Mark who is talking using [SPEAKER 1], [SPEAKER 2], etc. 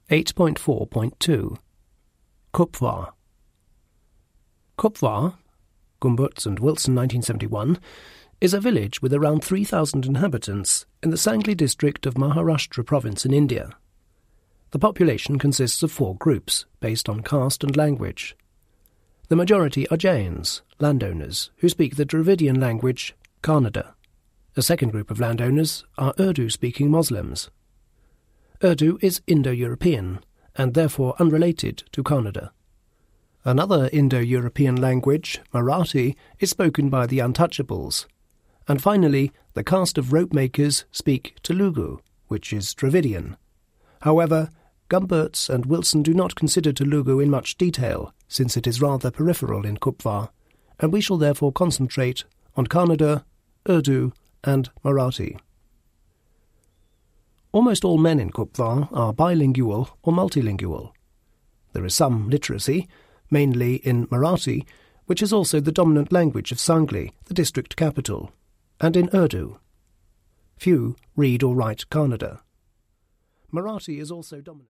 [SPEAKER 1] 8.4.2 Kupwar. Kupwar, Gumberts and Wilson 1971, is a village with around 3,000 inhabitants in the Sangli district of Maharashtra province in India. The population consists of 4 groups, based on caste and language. The majority are Jains, landowners, who speak the Dravidian language, Kannada. A second group of landowners are Urdu-speaking Muslims. Urdu is Indo-European, and therefore unrelated to Kannada. Another Indo-European language, Marathi, is spoken by the Untouchables. And finally, the caste of rope makers speak Telugu, which is Dravidian. However, Gumberts and Wilson do not consider Telugu in much detail, since it is rather peripheral in Kupwar, and we shall therefore concentrate on Kannada, Urdu, and Marathi. Almost all men in Kupwar are bilingual or multilingual. There is some literacy, mainly in Marathi, which is also the dominant language of Sangli, the district capital, and in Urdu. Few read or write Kannada. Marathi is also dominant.